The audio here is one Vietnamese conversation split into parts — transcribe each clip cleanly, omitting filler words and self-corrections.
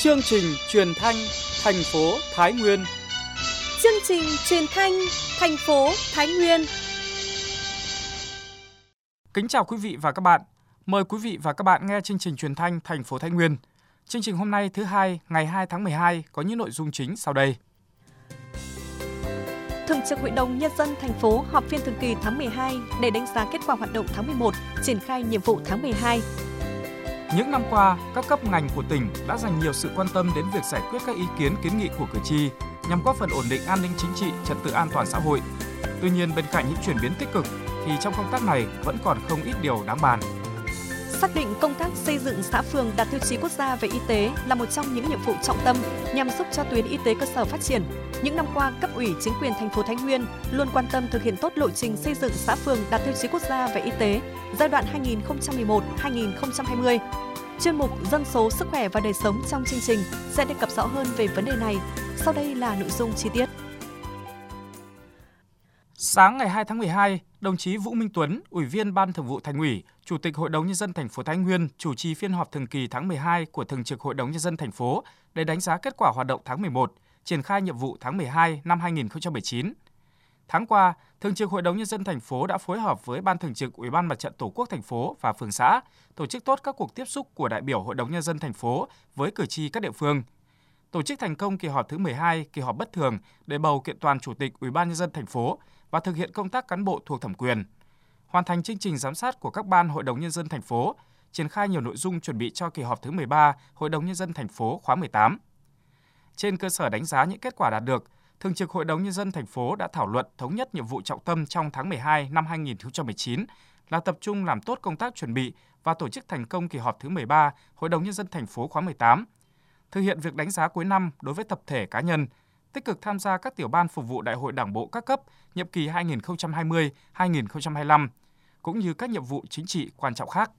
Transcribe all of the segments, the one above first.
Chương trình truyền thanh thành phố Thái Nguyên. Chương trình truyền thanh thành phố Thái Nguyên. Kính chào quý vị và các bạn. Mời quý vị và các bạn nghe chương trình truyền thanh thành phố Thái Nguyên. Chương trình hôm nay thứ hai, ngày 2 tháng 12 có những nội dung chính sau đây. Thường trực Hội đồng Nhân dân thành phố họp phiên thường kỳ tháng 12 để đánh giá kết quả hoạt động tháng 11, triển khai nhiệm vụ tháng 12. Những năm qua, các cấp ngành của tỉnh đã dành nhiều sự quan tâm đến việc giải quyết các ý kiến kiến nghị của cử tri nhằm góp phần ổn định an ninh chính trị, trật tự an toàn xã hội. Tuy nhiên, bên cạnh những chuyển biến tích cực thì trong công tác này vẫn còn không ít điều đáng bàn. Xác định công tác xây dựng xã phường đạt tiêu chí quốc gia về y tế là một trong những nhiệm vụ trọng tâm nhằm giúp cho tuyến y tế cơ sở phát triển. Những năm qua, cấp ủy chính quyền thành phố Thái Nguyên luôn quan tâm thực hiện tốt lộ trình xây dựng xã phường đạt tiêu chí quốc gia về y tế giai đoạn 2011-2020. Chuyên mục Dân số, sức khỏe và đời sống trong chương trình sẽ đề cập rõ hơn về vấn đề này. Sau đây là nội dung chi tiết. Sáng ngày 2 tháng 12, đồng chí Vũ Minh Tuấn, Ủy viên Ban Thường vụ Thành ủy, Chủ tịch Hội đồng Nhân dân thành phố Thái Nguyên chủ trì phiên họp thường kỳ tháng 12 của Thường trực Hội đồng Nhân dân thành phố để đánh giá kết quả hoạt động tháng 11, triển khai nhiệm vụ tháng 12 năm 2019. Tháng qua, Thường trực Hội đồng Nhân dân thành phố đã phối hợp với Ban Thường trực Ủy ban Mặt trận Tổ quốc thành phố và phường xã tổ chức tốt các cuộc tiếp xúc của đại biểu Hội đồng Nhân dân thành phố với cử tri các địa phương. Tổ chức thành công kỳ họp thứ 12, kỳ họp bất thường để bầu kiện toàn Chủ tịch Ủy ban Nhân dân thành phố và thực hiện công tác cán bộ thuộc thẩm quyền. Hoàn thành chương trình giám sát của các ban Hội đồng Nhân dân thành phố, triển khai nhiều nội dung chuẩn bị cho kỳ họp thứ 13 Hội đồng Nhân dân thành phố khóa 18. Trên cơ sở đánh giá những kết quả đạt được, Thường trực Hội đồng Nhân dân thành phố đã thảo luận thống nhất nhiệm vụ trọng tâm trong tháng 12 năm 2019 là tập trung làm tốt công tác chuẩn bị và tổ chức thành công kỳ họp thứ 13 Hội đồng Nhân dân thành phố khóa 18, thực hiện việc đánh giá cuối năm đối với tập thể cá nhân, tích cực tham gia các tiểu ban phục vụ Đại hội Đảng bộ các cấp nhiệm kỳ 2020-2025, cũng như các nhiệm vụ chính trị quan trọng khác.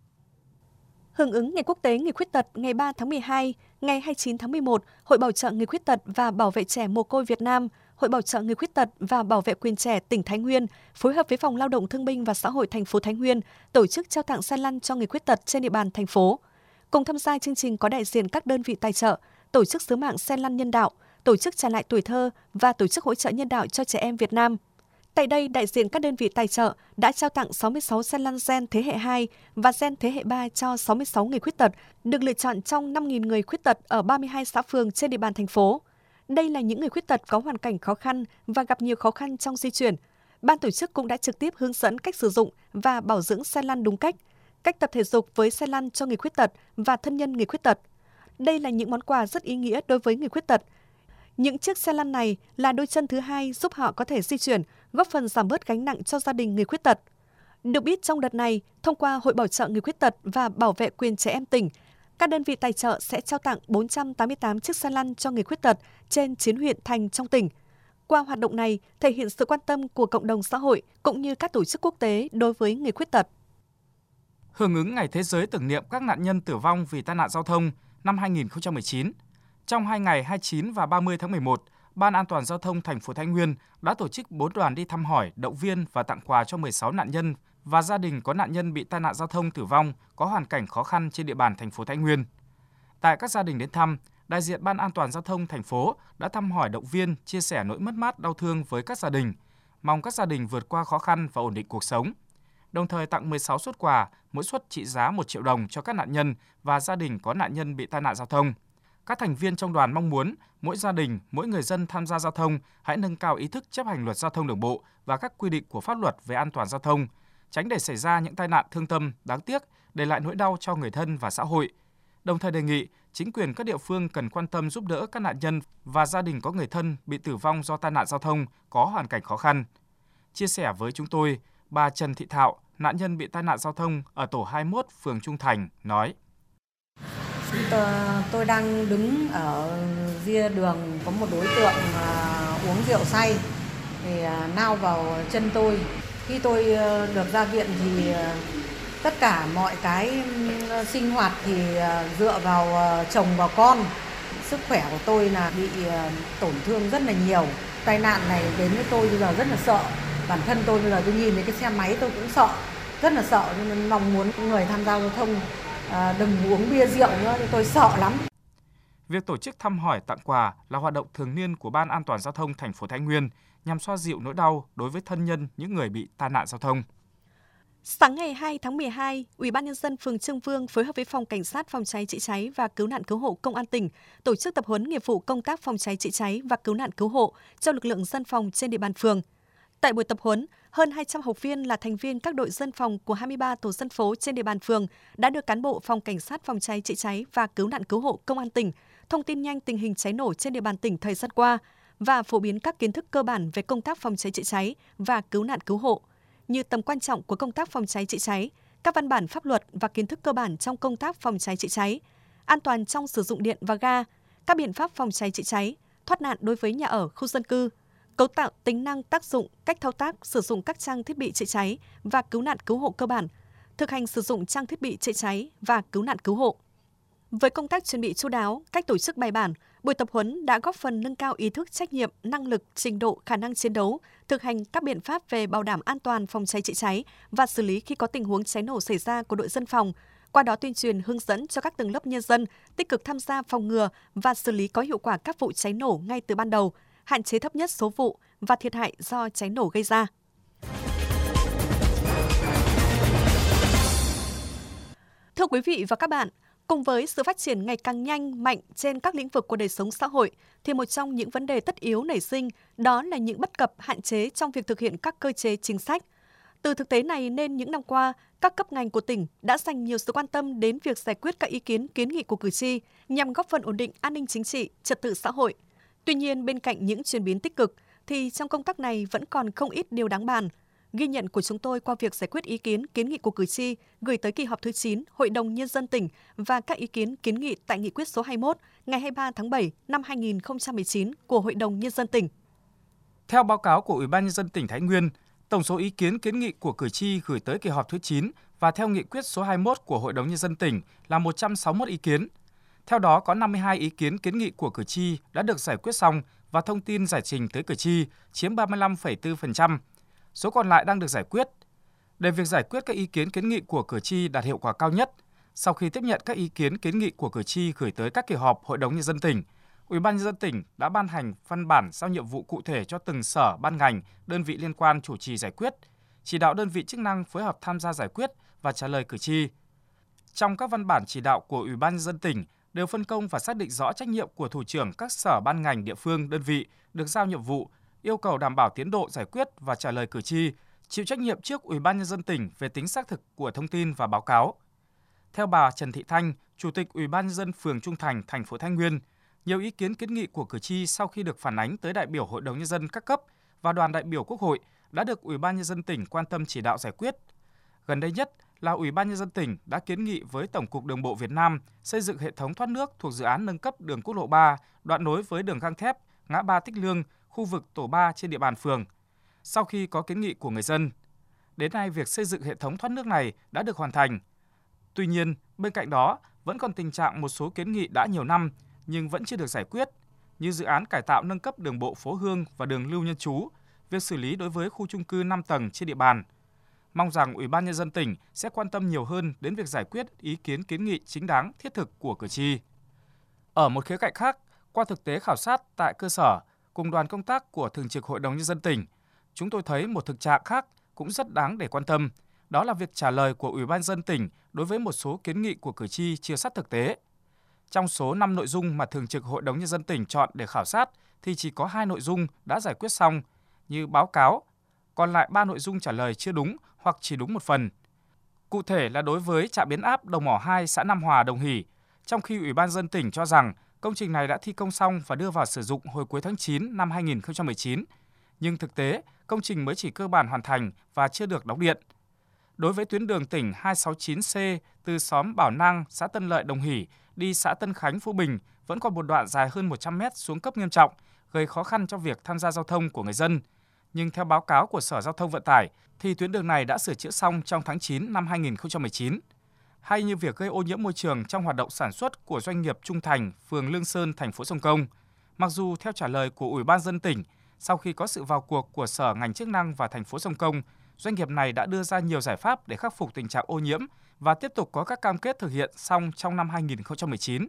Hưởng ứng Ngày Quốc tế Người khuyết tật ngày 3 tháng 12, ngày 29 tháng 11, Hội Bảo trợ Người khuyết tật và Bảo vệ trẻ mồ côi Việt Nam, Hội Bảo trợ Người khuyết tật và Bảo vệ quyền trẻ tỉnh Thái Nguyên phối hợp với Phòng Lao động Thương binh và Xã hội thành phố Thái Nguyên tổ chức trao tặng xe lăn cho người khuyết tật trên địa bàn thành phố. Cùng tham gia chương trình có đại diện các đơn vị tài trợ, tổ chức sứ mạng xe lăn nhân đạo, tổ chức trả lại tuổi thơ và tổ chức hỗ trợ nhân đạo cho trẻ em Việt Nam. Tại đây, đại diện các đơn vị tài trợ đã trao tặng 66 xe lăn gen thế hệ 2 và gen thế hệ 3 cho 66 người khuyết tật, được lựa chọn trong 5.000 người khuyết tật ở 32 xã phường trên địa bàn thành phố. Đây là những người khuyết tật có hoàn cảnh khó khăn và gặp nhiều khó khăn trong di chuyển. Ban tổ chức cũng đã trực tiếp hướng dẫn cách sử dụng và bảo dưỡng xe lăn đúng cách tập thể dục với xe lăn cho người khuyết tật và thân nhân người khuyết tật. Đây là những món quà rất ý nghĩa đối với người khuyết tật. Những chiếc xe lăn này là đôi chân thứ hai giúp họ có thể di chuyển, góp phần giảm bớt gánh nặng cho gia đình người khuyết tật. Được biết trong đợt này, thông qua Hội Bảo trợ Người khuyết tật và Bảo vệ quyền trẻ em tỉnh, các đơn vị tài trợ sẽ trao tặng 488 chiếc xe lăn cho người khuyết tật trên 9 huyện thành trong tỉnh. Qua hoạt động này, thể hiện sự quan tâm của cộng đồng xã hội cũng như các tổ chức quốc tế đối với người khuyết tật. Hưởng ứng Ngày Thế giới tưởng niệm các nạn nhân tử vong vì tai nạn giao thông năm 2019, trong 2 ngày 29 và 30 tháng 11, Ban An toàn Giao thông thành phố Thái Nguyên đã tổ chức 4 đoàn đi thăm hỏi, động viên và tặng quà cho 16 nạn nhân và gia đình có nạn nhân bị tai nạn giao thông tử vong có hoàn cảnh khó khăn trên địa bàn thành phố Thái Nguyên. Tại các gia đình đến thăm, đại diện Ban An toàn Giao thông thành phố đã thăm hỏi, động viên, chia sẻ nỗi mất mát đau thương với các gia đình, mong các gia đình vượt qua khó khăn và ổn định cuộc sống. Đồng thời tặng 16 suất quà, mỗi suất trị giá 1 triệu đồng cho các nạn nhân và gia đình có nạn nhân bị tai nạn giao thông. Các thành viên trong đoàn mong muốn mỗi gia đình, mỗi người dân tham gia giao thông hãy nâng cao ý thức chấp hành luật giao thông đường bộ và các quy định của pháp luật về an toàn giao thông, tránh để xảy ra những tai nạn thương tâm đáng tiếc, để lại nỗi đau cho người thân và xã hội. Đồng thời đề nghị chính quyền các địa phương cần quan tâm giúp đỡ các nạn nhân và gia đình có người thân bị tử vong do tai nạn giao thông có hoàn cảnh khó khăn. Chia sẻ với chúng tôi, bà Trần Thị Thạo, nạn nhân bị tai nạn giao thông ở tổ 21 phường Trung Thành nói: Tôi đang đứng ở ria đường, có một đối tượng uống rượu say thì lao vào chân tôi. Khi tôi được ra viện thì tất cả mọi cái sinh hoạt thì dựa vào chồng và con. Sức khỏe của tôi là bị tổn thương rất là nhiều. Tai nạn này đến với tôi bây giờ rất là sợ. Bản thân tôi bây giờ tôi nhìn thấy cái xe máy tôi cũng sợ, rất là sợ, nên mong muốn người tham gia giao thông đừng uống bia rượu nữa, tôi sợ lắm. Việc tổ chức thăm hỏi tặng quà là hoạt động thường niên của Ban An toàn giao thông thành phố Thái Nguyên nhằm xoa dịu nỗi đau đối với thân nhân những người bị tai nạn giao thông. Sáng ngày 2 tháng 12, Ủy ban nhân dân phường Trương Vương phối hợp với Phòng Cảnh sát Phòng cháy chữa cháy và Cứu nạn Cứu hộ Công an tỉnh tổ chức tập huấn nghiệp vụ công tác phòng cháy chữa cháy và cứu nạn cứu hộ cho lực lượng dân phòng trên địa bàn phường. Tại buổi tập huấn, hơn 200 học viên là thành viên các đội dân phòng của 23 tổ dân phố trên địa bàn phường đã được cán bộ Phòng Cảnh sát Phòng cháy chữa cháy và Cứu nạn Cứu hộ Công an tỉnh thông tin nhanh tình hình cháy nổ trên địa bàn tỉnh thời gian qua và phổ biến các kiến thức cơ bản về công tác phòng cháy chữa cháy và cứu nạn cứu hộ, như tầm quan trọng của công tác phòng cháy chữa cháy, các văn bản pháp luật và kiến thức cơ bản trong công tác phòng cháy chữa cháy, an toàn trong sử dụng điện và ga, các biện pháp phòng cháy chữa cháy, thoát nạn đối với nhà ở, khu dân cư, cấu tạo, tính năng, tác dụng, cách thao tác, sử dụng các trang thiết bị chữa cháy và cứu nạn cứu hộ cơ bản, thực hành sử dụng trang thiết bị chữa cháy và cứu nạn cứu hộ. Với công tác chuẩn bị chu đáo, cách tổ chức bài bản, buổi tập huấn đã góp phần nâng cao ý thức trách nhiệm, năng lực, trình độ, khả năng chiến đấu, thực hành các biện pháp về bảo đảm an toàn phòng cháy chữa cháy và xử lý khi có tình huống cháy nổ xảy ra của đội dân phòng. Qua đó tuyên truyền hướng dẫn cho các tầng lớp nhân dân tích cực tham gia phòng ngừa và xử lý có hiệu quả các vụ cháy nổ ngay từ ban đầu, hạn chế thấp nhất số vụ và thiệt hại do cháy nổ gây ra. Thưa quý vị và các bạn, cùng với sự phát triển ngày càng nhanh, mạnh trên các lĩnh vực của đời sống xã hội, thì một trong những vấn đề tất yếu nảy sinh đó là những bất cập, hạn chế trong việc thực hiện các cơ chế chính sách. Từ thực tế này nên những năm qua, các cấp ngành của tỉnh đã dành nhiều sự quan tâm đến việc giải quyết các ý kiến, kiến nghị của cử tri nhằm góp phần ổn định an ninh chính trị, trật tự xã hội. Tuy nhiên, bên cạnh những chuyển biến tích cực, thì trong công tác này vẫn còn không ít điều đáng bàn. Ghi nhận của chúng tôi qua việc giải quyết ý kiến, kiến nghị của cử tri gửi tới kỳ họp thứ 9 Hội đồng Nhân dân tỉnh và các ý kiến, kiến nghị tại Nghị quyết số 21 ngày 23 tháng 7 năm 2019 của Hội đồng Nhân dân tỉnh. Theo báo cáo của Ủy ban Nhân dân tỉnh Thái Nguyên, tổng số ý kiến, kiến nghị của cử tri gửi tới kỳ họp thứ 9 và theo Nghị quyết số 21 của Hội đồng Nhân dân tỉnh là 161 ý kiến. Theo đó, có 52 ý kiến, kiến nghị của cử tri đã được giải quyết xong và thông tin giải trình tới cử tri, chiếm 35,4%. Số còn lại đang được giải quyết. Để việc giải quyết các ý kiến, kiến nghị của cử tri đạt hiệu quả cao nhất, sau khi tiếp nhận các ý kiến, kiến nghị của cử tri gửi tới các kỳ họp Hội đồng Nhân dân tỉnh, Ủy ban Nhân dân tỉnh đã ban hành văn bản giao nhiệm vụ cụ thể cho từng sở, ban ngành, đơn vị liên quan chủ trì giải quyết, chỉ đạo đơn vị chức năng phối hợp tham gia giải quyết và trả lời cử tri. Trong các văn bản chỉ đạo của Ủy ban Nhân dân tỉnh đều phân công và xác định rõ trách nhiệm của thủ trưởng các sở, ban ngành, địa phương, đơn vị được giao nhiệm vụ, yêu cầu đảm bảo tiến độ giải quyết và trả lời cử tri, chịu trách nhiệm trước Ủy ban Nhân dân tỉnh về tính xác thực của thông tin và báo cáo. Theo bà Trần Thị Thanh, Chủ tịch Ủy ban Nhân dân phường Trung Thành, thành phố Thái Nguyên, nhiều ý kiến, kiến nghị của cử tri sau khi được phản ánh tới đại biểu Hội đồng Nhân dân các cấp và đoàn đại biểu Quốc hội đã được Ủy ban Nhân dân tỉnh quan tâm chỉ đạo giải quyết. Gần đây nhất là Ủy ban Nhân dân tỉnh đã kiến nghị với Tổng cục Đường bộ Việt Nam xây dựng hệ thống thoát nước thuộc dự án nâng cấp đường quốc lộ 3, đoạn nối với đường gang thép, ngã ba Tích Lương, khu vực tổ 3 trên địa bàn phường. Sau khi có kiến nghị của người dân, đến nay việc xây dựng hệ thống thoát nước này đã được hoàn thành. Tuy nhiên, bên cạnh đó vẫn còn tình trạng một số kiến nghị đã nhiều năm nhưng vẫn chưa được giải quyết, như dự án cải tạo nâng cấp đường bộ Phố Hương và đường Lưu Nhân Chú, việc xử lý đối với khu chung cư 5 tầng trên địa bàn. Mong rằng Ủy ban Nhân dân tỉnh sẽ quan tâm nhiều hơn đến việc giải quyết ý kiến, kiến nghị chính đáng, thiết thực của cử tri. Ở một khía cạnh khác, qua thực tế khảo sát tại cơ sở, cùng đoàn công tác của Thường trực Hội đồng Nhân dân tỉnh, chúng tôi thấy một thực trạng khác cũng rất đáng để quan tâm, đó là việc trả lời của Ủy ban Nhân dân tỉnh đối với một số kiến nghị của cử tri chưa sát thực tế. Trong số 5 nội dung mà Thường trực Hội đồng Nhân dân tỉnh chọn để khảo sát thì chỉ có 2 nội dung đã giải quyết xong như báo cáo, còn lại 3 nội dung trả lời chưa đúng hoặc chỉ đúng một phần. Cụ thể là đối với trạm biến áp Đồng Mỏ 2 xã Nam Hòa, Đồng Hỷ, trong khi Ủy ban Nhân dân tỉnh cho rằng công trình này đã thi công xong và đưa vào sử dụng hồi cuối tháng 9 năm 2019, nhưng thực tế công trình mới chỉ cơ bản hoàn thành và chưa được đóng điện. Đối với tuyến đường tỉnh 269C từ xóm Bảo Năng, xã Tân Lợi, Đồng Hỷ đi xã Tân Khánh, Phú Bình vẫn còn một đoạn dài hơn 100 mét xuống cấp nghiêm trọng, gây khó khăn cho việc tham gia giao thông của người dân. Nhưng theo báo cáo của Sở Giao thông Vận tải thì tuyến đường này đã sửa chữa xong trong tháng 9 năm 2019. Hay như việc gây ô nhiễm môi trường trong hoạt động sản xuất của doanh nghiệp Trung Thành, phường Lương Sơn, thành phố Sông Công. Mặc dù theo trả lời của Ủy ban Nhân dân tỉnh, sau khi có sự vào cuộc của sở ngành chức năng và thành phố Sông Công, doanh nghiệp này đã đưa ra nhiều giải pháp để khắc phục tình trạng ô nhiễm và tiếp tục có các cam kết thực hiện xong trong năm 2019.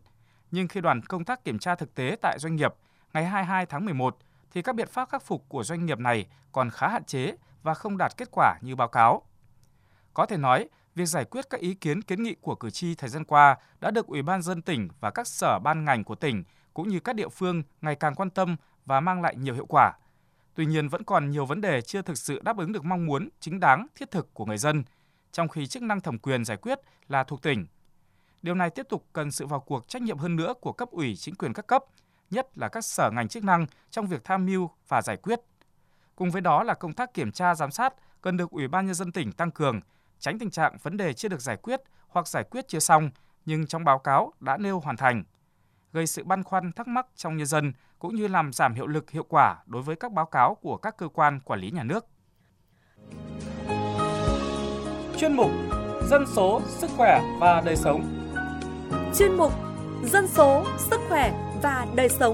Nhưng khi đoàn công tác kiểm tra thực tế tại doanh nghiệp ngày 22 tháng 11 thì các biện pháp khắc phục của doanh nghiệp này còn khá hạn chế và không đạt kết quả như báo cáo. Có thể nói, việc giải quyết các ý kiến kiến nghị của cử tri thời gian qua đã được Ủy ban nhân dân tỉnh và các sở ban ngành của tỉnh cũng như các địa phương ngày càng quan tâm và mang lại nhiều hiệu quả. Tuy nhiên vẫn còn nhiều vấn đề chưa thực sự đáp ứng được mong muốn chính đáng, thiết thực của người dân, trong khi chức năng thẩm quyền giải quyết là thuộc tỉnh. Điều này tiếp tục cần sự vào cuộc trách nhiệm hơn nữa của cấp ủy chính quyền các cấp, nhất là các sở ngành chức năng trong việc tham mưu và giải quyết. Cùng với đó là công tác kiểm tra giám sát cần được Ủy ban nhân dân tỉnh tăng cường, tránh tình trạng vấn đề chưa được giải quyết hoặc giải quyết chưa xong nhưng trong báo cáo đã nêu hoàn thành, gây sự băn khoăn thắc mắc trong nhân dân cũng như làm giảm hiệu lực hiệu quả đối với các báo cáo của các cơ quan quản lý nhà nước. Chuyên mục Dân số, sức khỏe và đời sống. Chuyên mục Dân số, sức khỏe và đời sống.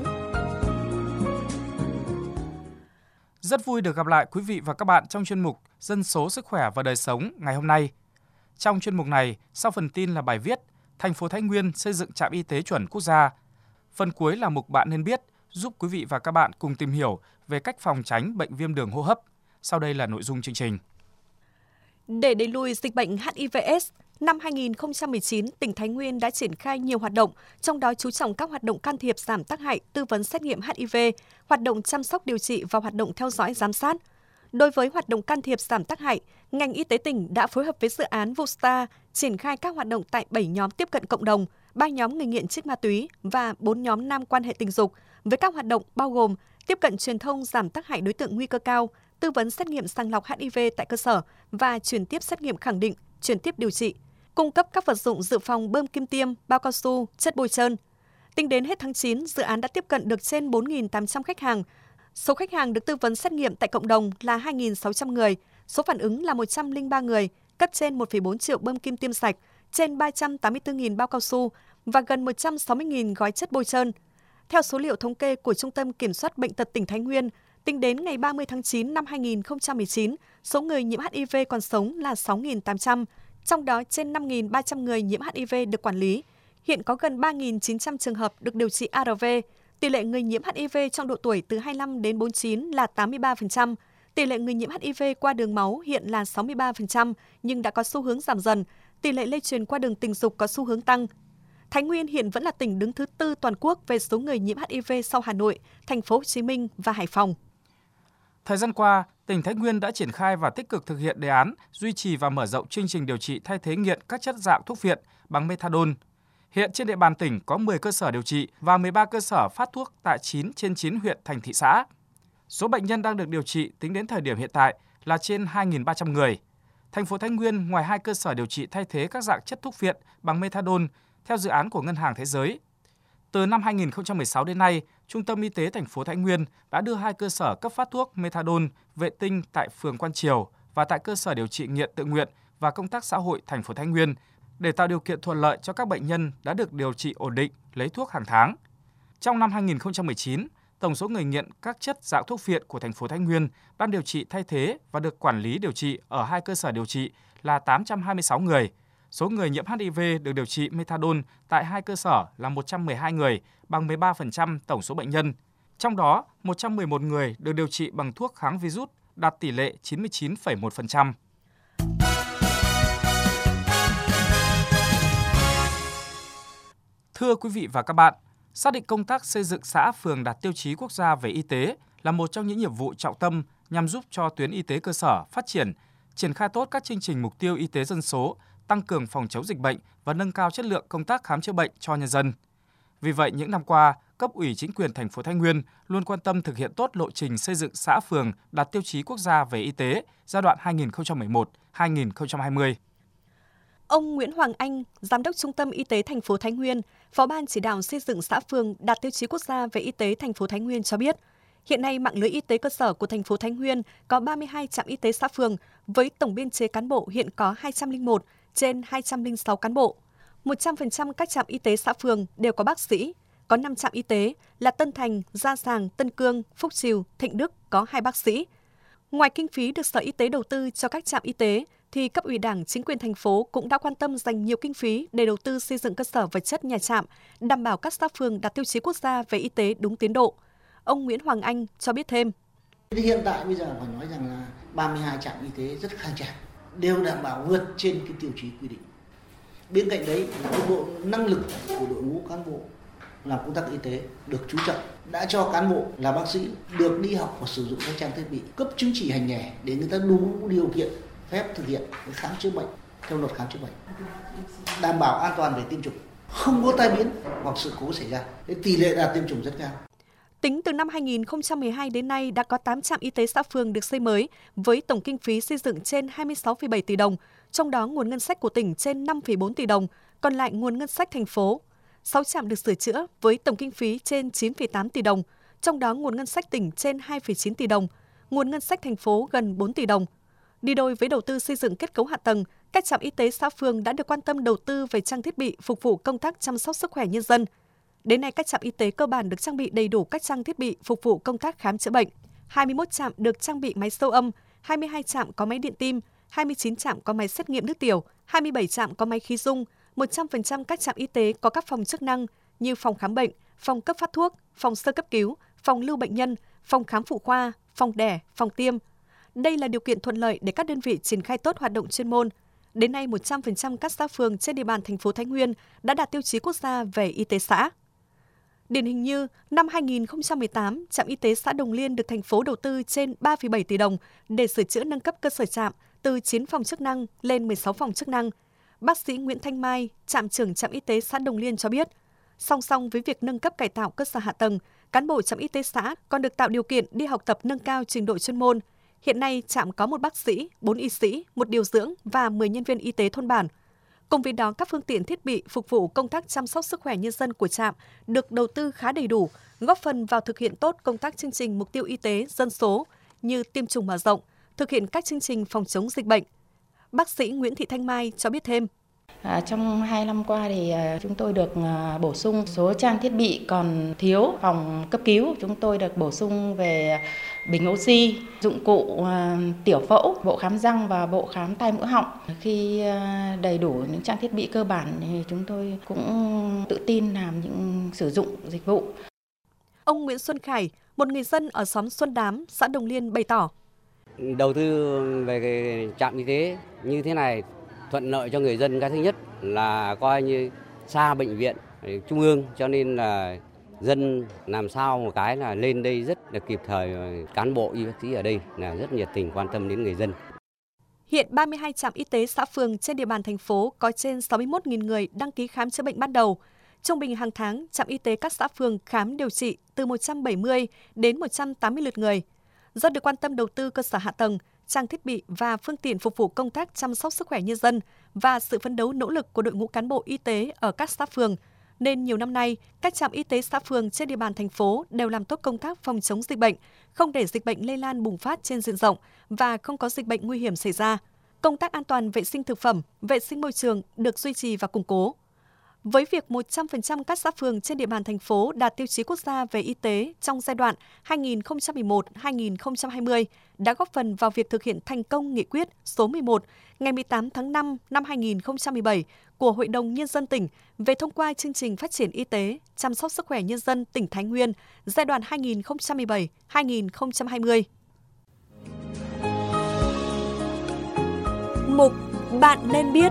Rất vui được gặp lại quý vị và các bạn trong chuyên mục Dân số, sức khỏe và đời sống ngày hôm nay. Trong chuyên mục này, sau phần tin là bài viết Thành phố Thái Nguyên xây dựng trạm y tế chuẩn quốc gia. Phần cuối là mục Bạn nên biết, giúp quý vị và các bạn cùng tìm hiểu về cách phòng tránh bệnh viêm đường hô hấp. Sau đây là nội dung chương trình. Để đẩy lùi dịch bệnh HIV/AIDS, năm 2019, tỉnh Thái Nguyên đã triển khai nhiều hoạt động, trong đó chú trọng các hoạt động can thiệp giảm tác hại, tư vấn xét nghiệm HIV, hoạt động chăm sóc điều trị và hoạt động theo dõi giám sát. Đối với hoạt động can thiệp giảm tác hại, ngành y tế tỉnh đã phối hợp với dự án VUSTA triển khai các hoạt động tại 7 nhóm tiếp cận cộng đồng, 3 nhóm người nghiện trích ma túy và 4 nhóm nam quan hệ tình dục, với các hoạt động bao gồm tiếp cận truyền thông giảm tác hại đối tượng nguy cơ cao, tư vấn xét nghiệm sàng lọc HIV tại cơ sở và chuyển tiếp xét nghiệm khẳng định, chuyển tiếp điều trị, cung cấp các vật dụng dự phòng bơm kim tiêm, bao cao su, chất bôi trơn. Tính đến hết tháng 9, dự án đã tiếp cận được trên 4.800 khách hàng. Số khách hàng được tư vấn xét nghiệm tại cộng đồng là 2.600 người, số phản ứng là 103 người, cấp trên 1,4 triệu bơm kim tiêm sạch, trên 384.000 bao cao su và gần 160.000 gói chất bôi trơn. Theo số liệu thống kê của Trung tâm Kiểm soát Bệnh tật tỉnh Thái Nguyên, tính đến ngày 30 tháng 9 năm 2019, số người nhiễm HIV còn sống là 6.800, trong đó trên 5.300 người nhiễm HIV được quản lý. Hiện có gần 3.900 trường hợp được điều trị ARV. Tỷ lệ người nhiễm HIV trong độ tuổi từ 25 đến 49 là 83%. Tỷ lệ người nhiễm HIV qua đường máu hiện là 63%, nhưng đã có xu hướng giảm dần. Tỷ lệ lây truyền qua đường tình dục có xu hướng tăng. Thái Nguyên hiện vẫn là tỉnh đứng thứ 4 toàn quốc về số người nhiễm HIV sau Hà Nội, Thành phố Hồ Chí Minh và Hải Phòng. Thời gian qua, tỉnh Thái Nguyên đã triển khai và tích cực thực hiện đề án duy trì và mở rộng chương trình điều trị thay thế nghiện các chất dạng thuốc viện bằng methadone. Hiện trên địa bàn tỉnh có 10 cơ sở điều trị và 13 cơ sở phát thuốc tại 9 trên 9 huyện thành thị xã. Số bệnh nhân đang được điều trị tính đến thời điểm hiện tại là trên 2.300 người. Thành phố Thái Nguyên ngoài 2 cơ sở điều trị thay thế các dạng chất thuốc viện bằng methadone theo dự án của Ngân hàng Thế giới. Từ năm 2016 đến nay, Trung tâm Y tế thành phố Thái Nguyên đã đưa 2 cơ sở cấp phát thuốc methadone vệ tinh tại phường Quan Triều và tại cơ sở điều trị nghiện tự nguyện và công tác xã hội thành phố Thái Nguyên để tạo điều kiện thuận lợi cho các bệnh nhân đã được điều trị ổn định, lấy thuốc hàng tháng. Trong năm 2019, tổng số người nghiện các chất dạng thuốc viện của thành phố Thái Nguyên đang điều trị thay thế và được quản lý điều trị ở 2 cơ sở điều trị là 826 người. Số người nhiễm HIV được điều trị methadone tại 2 cơ sở là 112 người, bằng 13% tổng số bệnh nhân. Trong đó, 111 người được điều trị bằng thuốc kháng virus, đạt tỷ lệ 99,1%. Thưa quý vị và các bạn, xác định công tác xây dựng xã phường đạt tiêu chí quốc gia về y tế là một trong những nhiệm vụ trọng tâm nhằm giúp cho tuyến y tế cơ sở phát triển, triển khai tốt các chương trình mục tiêu y tế dân số, tăng cường phòng chống dịch bệnh và nâng cao chất lượng công tác khám chữa bệnh cho nhân dân. Vì vậy, những năm qua, cấp ủy chính quyền thành phố Thái Nguyên luôn quan tâm thực hiện tốt lộ trình xây dựng xã phường đạt tiêu chí quốc gia về y tế giai đoạn 2011-2020. Ông Nguyễn Hoàng Anh, Giám đốc Trung tâm Y tế thành phố Thái Nguyên, Phó ban chỉ đạo xây dựng xã phường đạt tiêu chí quốc gia về y tế thành phố Thái Nguyên cho biết, hiện nay mạng lưới y tế cơ sở của thành phố Thái Nguyên có 32 trạm y tế xã phường với tổng biên chế cán bộ hiện có 201 trên 206 cán bộ. 100% các trạm y tế xã phường đều có bác sĩ. Có 5 trạm y tế là Tân Thành, Gia Sàng, Tân Cương, Phúc Trìu, Thịnh Đức có 2 bác sĩ. Ngoài kinh phí được Sở Y tế đầu tư cho các trạm y tế, thì cấp ủy Đảng, chính quyền thành phố cũng đã quan tâm dành nhiều kinh phí để đầu tư xây dựng cơ sở vật chất nhà trạm, đảm bảo các xã phường đạt tiêu chí quốc gia về y tế đúng tiến độ. Ông Nguyễn Hoàng Anh cho biết thêm. Hiện tại bây giờ phải nói rằng là 32 trạm y tế rất khang trang, đều đảm bảo vượt trên cái tiêu chí quy định. Bên cạnh đấy là cái bộ năng lực của đội ngũ cán bộ làm công tác y tế được chú trọng, đã cho cán bộ là bác sĩ được đi học và sử dụng các trang thiết bị, cấp chứng chỉ hành nghề để người ta đủ điều kiện phép thực hiện khám chữa bệnh theo luật khám chữa bệnh, đảm bảo an toàn về tiêm chủng, không có tai biến hoặc sự cố xảy ra. Tỷ lệ đạt tiêm chủng rất cao. Tính từ năm 2012 đến nay đã có 8 trạm y tế xã phường được xây mới với tổng kinh phí xây dựng trên 26,7 tỷ đồng, trong đó nguồn ngân sách của tỉnh trên 5,4 tỷ đồng, còn lại nguồn ngân sách thành phố. 6 trạm được sửa chữa với tổng kinh phí trên 9,8 tỷ đồng, trong đó nguồn ngân sách tỉnh trên 2,9 tỷ đồng, nguồn ngân sách thành phố gần 4 tỷ đồng. Đi đôi với đầu tư xây dựng kết cấu hạ tầng, các trạm y tế xã phường đã được quan tâm đầu tư về trang thiết bị phục vụ công tác chăm sóc sức khỏe nhân dân. Đến nay, các trạm y tế cơ bản được trang bị đầy đủ các trang thiết bị phục vụ công tác khám chữa bệnh. 21 trạm được trang bị máy siêu âm, 22 trạm có máy điện tim, 29 trạm có máy xét nghiệm nước tiểu, 27 trạm có máy khí dung, 100% các trạm y tế có các phòng chức năng như phòng khám bệnh, phòng cấp phát thuốc, phòng sơ cấp cứu, phòng lưu bệnh nhân, phòng khám phụ khoa, phòng đẻ, phòng tiêm. Đây là điều kiện thuận lợi để các đơn vị triển khai tốt hoạt động chuyên môn. Đến nay, 100% các xã phường trên địa bàn thành phố Thái Nguyên đã đạt tiêu chí quốc gia về y tế xã. Điển hình như, năm 2018, trạm y tế xã Đồng Liên được thành phố đầu tư trên 3,7 tỷ đồng để sửa chữa nâng cấp cơ sở trạm từ 9 phòng chức năng lên 16 phòng chức năng. Bác sĩ Nguyễn Thanh Mai, trạm trưởng trạm y tế xã Đồng Liên cho biết, song song với việc nâng cấp cải tạo cơ sở hạ tầng, cán bộ trạm y tế xã còn được tạo điều kiện đi học tập nâng cao trình độ chuyên môn. Hiện nay, trạm có 1 bác sĩ, 4 y sĩ, 1 điều dưỡng và 10 nhân viên y tế thôn bản. Cùng với đó, các phương tiện thiết bị phục vụ công tác chăm sóc sức khỏe nhân dân của trạm được đầu tư khá đầy đủ, góp phần vào thực hiện tốt công tác chương trình mục tiêu y tế dân số như tiêm chủng mở rộng, thực hiện các chương trình phòng chống dịch bệnh. Bác sĩ Nguyễn Thị Thanh Mai cho biết thêm. Trong 2 năm qua thì chúng tôi được bổ sung số trang thiết bị còn thiếu. Phòng cấp cứu chúng tôi được bổ sung về bình oxy, dụng cụ tiểu phẫu, bộ khám răng và bộ khám tai mũi họng. Khi đầy đủ những trang thiết bị cơ bản thì chúng tôi cũng tự tin sử dụng dịch vụ. Ông Nguyễn Xuân Khải, một người dân ở xóm Xuân Đám, xã Đồng Liên bày tỏ. Đầu tư về cái trạm y tế như thế này thuận lợi cho người dân. Cái thứ nhất là coi như xa bệnh viện trung ương, cho nên là dân làm sao một cái là lên đây rất là kịp thời. Cán bộ y bác sĩ ở đây là rất nhiệt tình quan tâm đến người dân. Hiện 32 trạm y tế xã phường trên địa bàn thành phố có trên 61.000 người đăng ký khám chữa bệnh ban đầu. Trung bình hàng tháng, trạm y tế các xã phường khám điều trị từ 170 đến 180 lượt người. Do được quan tâm đầu tư cơ sở hạ tầng, trang thiết bị và phương tiện phục vụ công tác chăm sóc sức khỏe nhân dân và sự phấn đấu nỗ lực của đội ngũ cán bộ y tế ở các xã phường, nên nhiều năm nay, các trạm y tế xã phường trên địa bàn thành phố đều làm tốt công tác phòng chống dịch bệnh, không để dịch bệnh lây lan bùng phát trên diện rộng và không có dịch bệnh nguy hiểm xảy ra. Công tác an toàn vệ sinh thực phẩm, vệ sinh môi trường được duy trì và củng cố. Với việc 100% các xã phường trên địa bàn thành phố đạt tiêu chí quốc gia về y tế trong giai đoạn 2011-2020 đã góp phần vào việc thực hiện thành công nghị quyết số 11 ngày 18 tháng 5 năm 2017 của Hội đồng Nhân dân tỉnh về thông qua chương trình phát triển y tế, chăm sóc sức khỏe nhân dân tỉnh Thái Nguyên giai đoạn 2017-2020. Mục Bạn nên biết.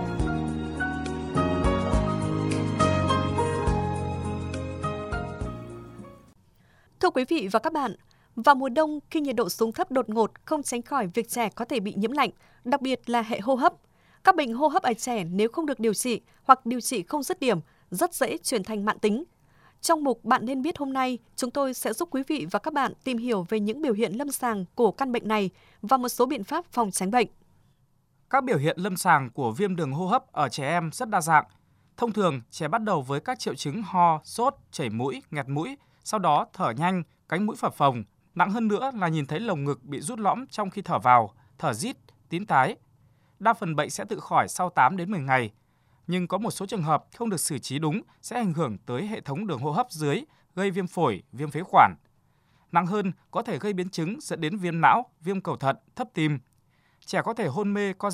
Thưa quý vị và các bạn, vào mùa đông khi nhiệt độ xuống thấp đột ngột không tránh khỏi việc trẻ có thể bị nhiễm lạnh, đặc biệt là hệ hô hấp. Các bệnh hô hấp ở trẻ nếu không được điều trị hoặc điều trị không dứt điểm rất dễ chuyển thành mãn tính. Trong mục Bạn nên biết hôm nay, chúng tôi sẽ giúp quý vị và các bạn tìm hiểu về những biểu hiện lâm sàng của căn bệnh này và một số biện pháp phòng tránh bệnh. Các biểu hiện lâm sàng của viêm đường hô hấp ở trẻ em rất đa dạng. Thông thường, trẻ bắt đầu với các triệu chứng ho, sốt, chảy mũi, nghẹt mũi, sau đó thở nhanh, cánh mũi phập phồng. Nặng hơn nữa là nhìn thấy lồng ngực bị rút lõm trong khi thở vào, thở rít, tím tái. Đa phần bệnh sẽ tự khỏi sau 8 đến 10 ngày. Nhưng có một số trường hợp không được xử trí đúng sẽ ảnh hưởng tới hệ thống đường hô hấp dưới, gây viêm phổi, viêm phế quản. Nặng hơn có thể gây biến chứng dẫn đến viêm não, viêm cầu thận, thấp tim. Trẻ có thể hôn mê, co giật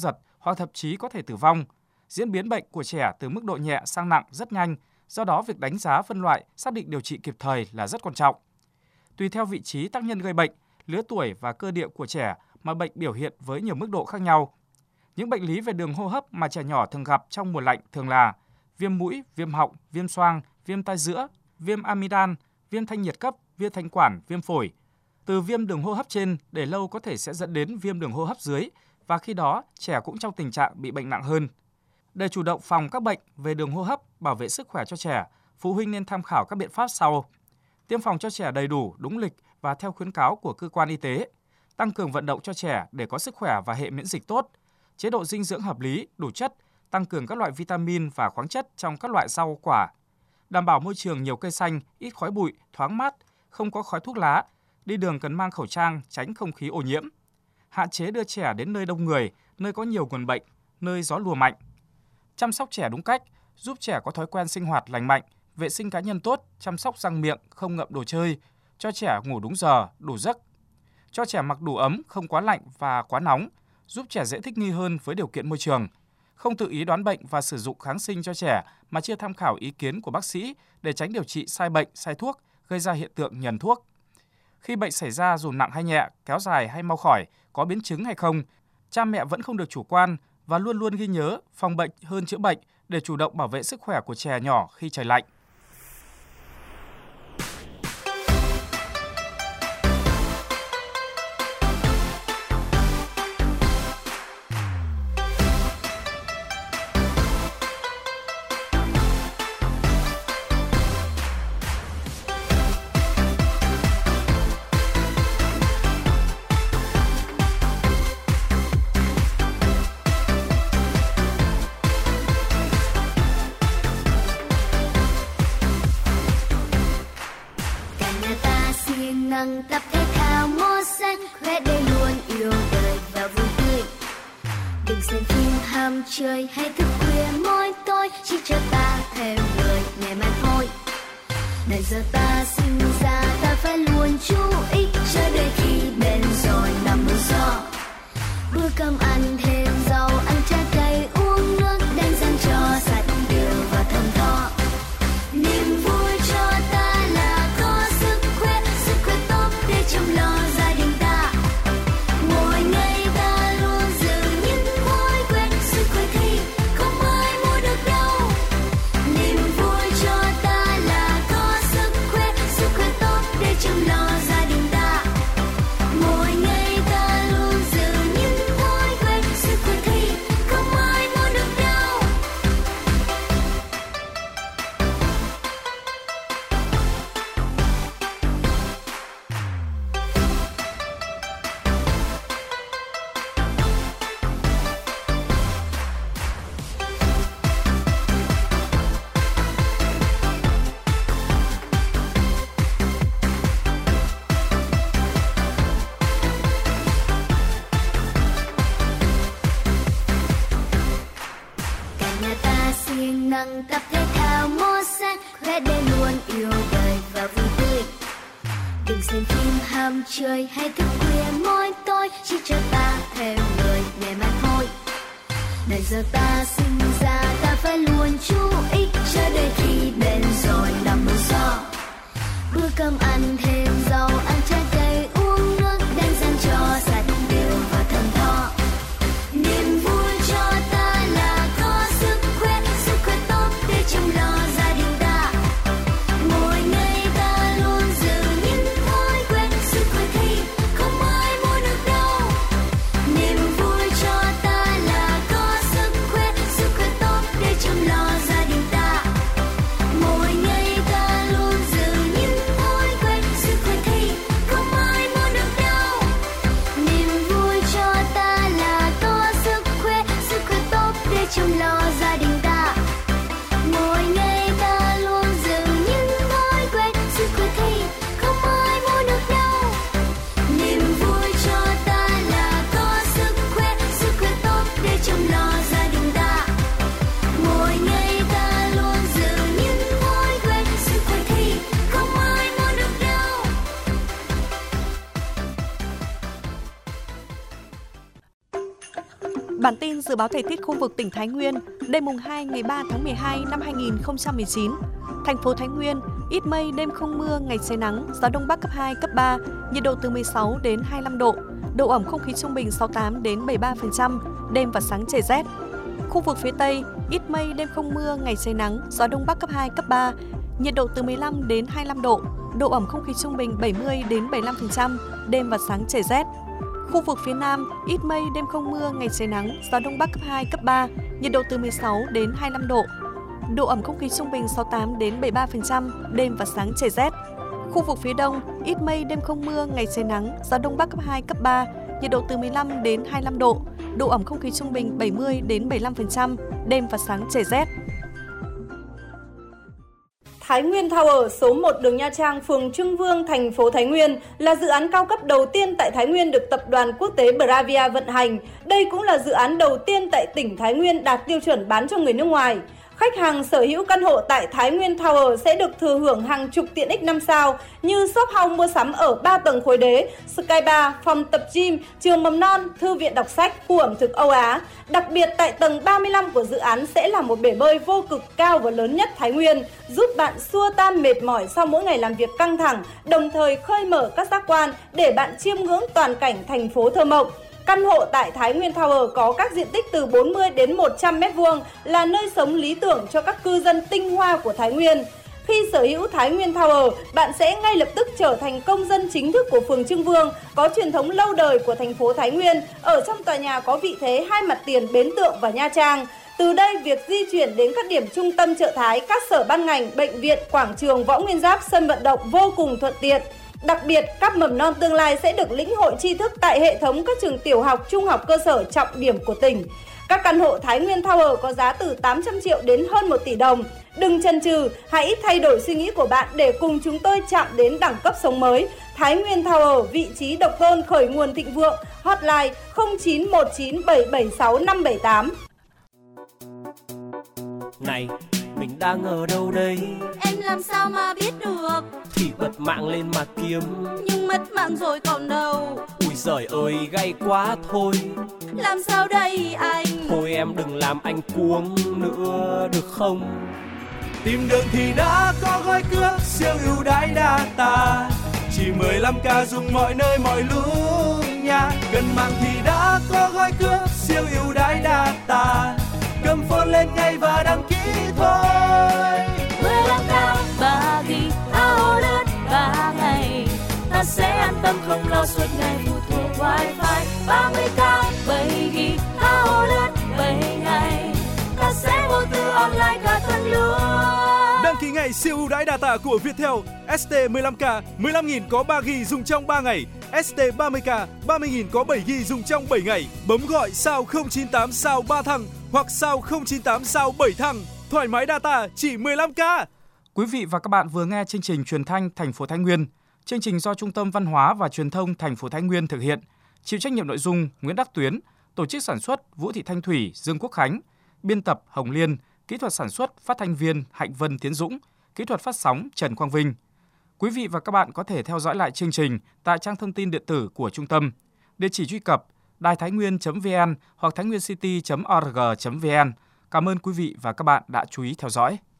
hoặc thậm chí có thể tử vong. Diễn biến bệnh của trẻ từ mức độ nhẹ sang nặng rất nhanh, do đó việc đánh giá phân loại, xác định điều trị kịp thời là rất quan trọng. Tùy theo vị trí tác nhân gây bệnh, lứa tuổi và cơ địa của trẻ mà bệnh biểu hiện với nhiều mức độ khác nhau. Những bệnh lý về đường hô hấp mà trẻ nhỏ thường gặp trong mùa lạnh thường là viêm mũi, viêm họng, viêm xoang, viêm tai giữa, viêm amidan, viêm thanh nhiệt cấp, viêm thanh quản, viêm phổi. Từ viêm đường hô hấp trên để lâu có thể sẽ dẫn đến viêm đường hô hấp dưới và khi đó trẻ cũng trong tình trạng bị bệnh nặng hơn. Để chủ động phòng các bệnh về đường hô hấp, bảo vệ sức khỏe cho trẻ, phụ huynh nên tham khảo các biện pháp sau. Tiêm phòng cho trẻ đầy đủ, đúng lịch và theo khuyến cáo của cơ quan y tế. Tăng cường vận động cho trẻ để có sức khỏe và hệ miễn dịch tốt. Chế độ dinh dưỡng hợp lý, đủ chất, tăng cường các loại vitamin và khoáng chất trong các loại rau quả. Đảm bảo môi trường nhiều cây xanh, ít khói bụi, thoáng mát, không có khói thuốc lá. Đi đường cần mang khẩu trang, tránh không khí ô nhiễm. Hạn chế đưa trẻ đến nơi đông người, nơi có nhiều nguồn bệnh, nơi gió lùa mạnh. Chăm sóc trẻ đúng cách, giúp trẻ có thói quen sinh hoạt lành mạnh, vệ sinh cá nhân tốt, chăm sóc răng miệng, không ngậm đồ chơi, cho trẻ ngủ đúng giờ, đủ giấc. Cho trẻ mặc đủ ấm, không quá lạnh và quá nóng, giúp trẻ dễ thích nghi hơn với điều kiện môi trường. Không tự ý đoán bệnh và sử dụng kháng sinh cho trẻ mà chưa tham khảo ý kiến của bác sĩ để tránh điều trị sai bệnh, sai thuốc, gây ra hiện tượng nhờn thuốc. Khi bệnh xảy ra dù nặng hay nhẹ, kéo dài hay mau khỏi, có biến chứng hay không, cha mẹ vẫn không được chủ quan và luôn luôn ghi nhớ phòng bệnh hơn chữa bệnh để chủ động bảo vệ sức khỏe của trẻ nhỏ khi trời lạnh. năng tập thể thao màu xanh, khỏe để luôn yêu đời và vui tươi. Đừng xem phim ham chơi hay thức khuya mỗi tối, chỉ cho ta thêm người ngày mai thôi. Này giờ ta sinh ra ta phải luôn chú ý, cho đời khi đến rồi nằm mưa gió. Bữa cơm ăn thêm rau, ăn trái cây uống nước, đem dành cho sạch đều và thơm tho. Niềm vui cho ta là có sức khỏe tốt để chăm lo gia đình ta. Mỗi ngày ta luôn giữ những thói quen, sức khỏe thì không ai mua được đâu. Niềm vui cho ta là có sức khỏe tốt để chăm lo gia đình ta. Mỗi ngày ta luôn giữ những thói quen, sức khỏe thì không ai mua được đâu. Cả nhà ta siêng năng tập thể thao màu xanh, khỏe để luôn yêu đời và vui tươi. Đừng xem phim ham chơi hay thức khuya mỗi tối, chỉ cho ta thêm người ngày mai thôi. Này giờ ta sinh ra ta phải luôn chú ý, cho đời khi đến rồi nằm mưa gió. Bữa cơm ăn thêm rau, ăn trái cây uống nước, đem dành cho sạch đều và thơm tho. Niềm vui cho ta là có sức khỏe tốt để chăm lo gia đình ta. Mỗi ngày ta luôn giữ những thói quen, sức khỏe thì không ai mua được đâu. Niềm vui cho ta là có sức khỏe tốt để chăm lo gia đình. Bản tin dự báo thời tiết khu vực tỉnh Thái Nguyên, đêm mùng 2 ngày 3 tháng 12 năm 2019. Thành phố Thái Nguyên, ít mây, đêm không mưa, ngày trời nắng, gió đông bắc cấp 2, cấp 3, nhiệt độ từ 16 đến 25 độ. Độ ẩm không khí trung bình 68 đến 73%, đêm và sáng trời rét. Khu vực phía Tây, ít mây, đêm không mưa, ngày trời nắng, gió đông bắc cấp 2, cấp 3, nhiệt độ từ 15 đến 25 độ. Độ ẩm không khí trung bình 70 đến 75%, đêm và sáng trời rét. Khu vực phía Nam, ít mây, đêm không mưa, ngày trời nắng, gió đông bắc cấp 2, cấp 3, nhiệt độ từ 16 đến 25 độ. Độ ẩm không khí trung bình 68 đến 73%, đêm và sáng trời rét. Khu vực phía Đông, ít mây, đêm không mưa, ngày trời nắng, gió đông bắc cấp 2, cấp 3, nhiệt độ từ 15 đến 25 độ. Độ ẩm không khí trung bình 70 đến 75%, đêm và sáng trời rét. Thái Nguyên Tower, số 1 đường Nha Trang, phường Trưng Vương, thành phố Thái Nguyên là dự án cao cấp đầu tiên tại Thái Nguyên được Tập đoàn Quốc tế Bravia vận hành. Đây cũng là dự án đầu tiên tại tỉnh Thái Nguyên đạt tiêu chuẩn bán cho người nước ngoài. Khách hàng sở hữu căn hộ tại Thái Nguyên Tower sẽ được thừa hưởng hàng chục tiện ích 5 sao như shop house mua sắm ở 3 tầng khối đế, sky bar, phòng tập gym, trường mầm non, thư viện đọc sách, khu ẩm thực Âu Á. Đặc biệt tại tầng 35 của dự án sẽ là một bể bơi vô cực cao và lớn nhất Thái Nguyên, giúp bạn xua tan mệt mỏi sau mỗi ngày làm việc căng thẳng, đồng thời khơi mở các giác quan để bạn chiêm ngưỡng toàn cảnh thành phố thơ mộng. Căn hộ tại Thái Nguyên Tower có các diện tích từ 40 đến 100 m2 là nơi sống lý tưởng cho các cư dân tinh hoa của Thái Nguyên. Khi sở hữu Thái Nguyên Tower, bạn sẽ ngay lập tức trở thành công dân chính thức của phường Trưng Vương, có truyền thống lâu đời của thành phố Thái Nguyên. Ở trong tòa nhà có vị thế hai mặt tiền Bến Tượng và Nha Trang. Từ đây, việc di chuyển đến các điểm trung tâm chợ Thái, các sở ban ngành, bệnh viện, quảng trường, Võ Nguyên Giáp, sân vận động vô cùng thuận tiện. Đặc biệt, các mầm non tương lai sẽ được lĩnh hội tri thức tại hệ thống các trường tiểu học, trung học cơ sở trọng điểm của tỉnh. Các căn hộ Thái Nguyên Tower có giá từ 800 triệu đến hơn 1 tỷ đồng. Đừng chần chừ, hãy thay đổi suy nghĩ của bạn để cùng chúng tôi chạm đến đẳng cấp sống mới. Thái Nguyên Tower, vị trí độc tôn khởi nguồn thịnh vượng, hotline 0919776578. Này, mình đang ở đâu đây? Em làm sao mà biết được? Thì bật mạng lên mà kiếm. Nhưng mất mạng rồi còn đâu. Ui giời ơi, gay quá thôi. Làm sao đây anh? Thôi em đừng làm anh cuống nữa được không? Tìm đường thì đã có gói cước siêu ưu đãi data, chỉ 15k dùng mọi nơi mọi lúc nha. Cần mạng thì đã có gói cước siêu ưu đãi data, cầm phone lên ngay và đăng ký thôi. 15k 3GB áo 3 ngày, ta sẽ an tâm không lo suốt ngày phụ thuộc wifi. 30k 7GB áo 7 ngày, ta sẽ vô tư online cả tuần luôn. Đăng ký ngày siêu ưu đãi data của Viettel. ST 15k 15.000 có 3GB dùng trong 3 ngày. ST 30k 30.000 có 7GB dùng trong 7 ngày. Bấm gọi sao 098 sao 3 thằng hoặc sao 098 sao 7 thằng. Thoải mái data chỉ 15k. Quý vị và các bạn vừa nghe chương trình truyền thanh thành phố Thái Nguyên. Chương trình do Trung tâm Văn hóa và Truyền thông thành phố Thái Nguyên thực hiện. Chịu trách nhiệm nội dung Nguyễn Đắc Tuyến, tổ chức sản xuất Vũ Thị Thanh Thủy, Dương Quốc Khánh, biên tập Hồng Liên, kỹ thuật sản xuất phát thanh viên Hạnh Vân Tiến Dũng, kỹ thuật phát sóng Trần Quang Vinh. Quý vị và các bạn có thể theo dõi lại chương trình tại trang thông tin điện tử của trung tâm. Địa chỉ truy cập đaiThaiNguyen.vn hoặc thainguiencity.org.vn. Cảm ơn quý vị và các bạn đã chú ý theo dõi.